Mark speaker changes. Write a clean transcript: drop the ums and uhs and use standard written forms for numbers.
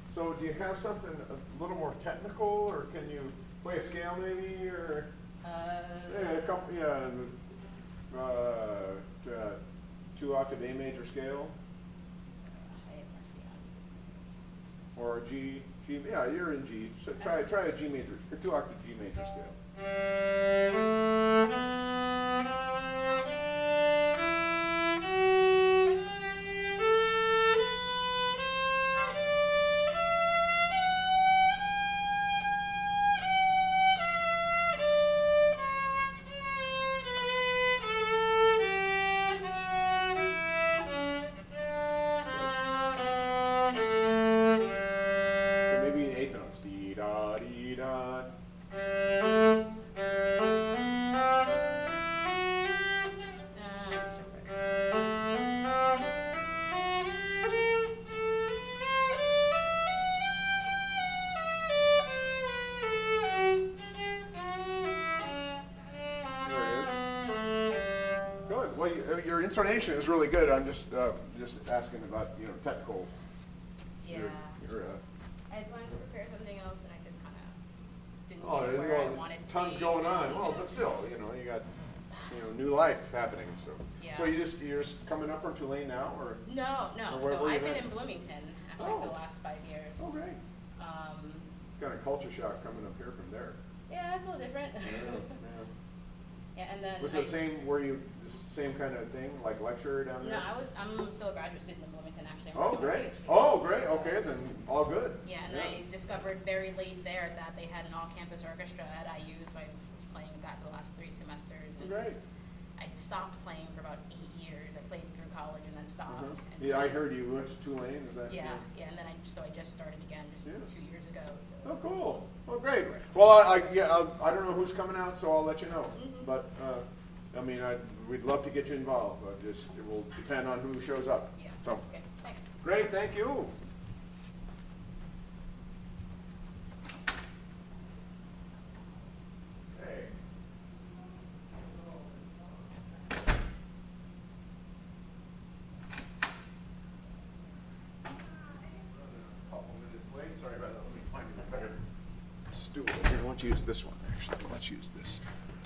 Speaker 1: So do you have something a little more technical, or can you play a scale maybe, or a couple, two octave A major scale, or a G, yeah, you're in G. So try a G major, or two octave G major scale. Your intonation is really good. I'm just asking about technical.
Speaker 2: Yeah. I wanted to prepare something else, and I just kind of didn't get where I wanted to.
Speaker 1: Tons
Speaker 2: be.
Speaker 1: going on. Well, but still, you got new life happening. So
Speaker 2: yeah.
Speaker 1: So you're just coming up from Tulane now, or
Speaker 2: no?
Speaker 1: Or
Speaker 2: So I've been in Bloomington actually for the last 5 years.
Speaker 1: Oh, great. Kind of culture shock coming up here from there.
Speaker 2: Yeah, it's a little different. Yeah, and then
Speaker 1: was it the same? Were you same kind of thing, like lecturer down there?
Speaker 2: No, I'm still a graduate student in Bloomington actually.
Speaker 1: Oh, great. Oh, great. Okay, then all good.
Speaker 2: Yeah, and I discovered very late there that they had an all-campus orchestra at IU, so I was playing with that for the last 3 semesters. And I stopped playing for about 8 years. I played through college and then stopped. And
Speaker 1: I heard you went to Tulane. Is that?
Speaker 2: Yeah, and then I just started again 2 years ago. So.
Speaker 1: Oh, cool. Oh, great. Well, I don't know who's coming out, so I'll let you know.
Speaker 2: Mm-hmm.
Speaker 1: But we'd love to get you involved. But it will depend on who shows up.
Speaker 2: Yeah.
Speaker 1: So.
Speaker 2: Okay. Thanks.
Speaker 1: Great. Thank you. Okay. A couple minutes late. Sorry about that. Let me find a better stool here. Why don't you use this one? Actually, let's use this.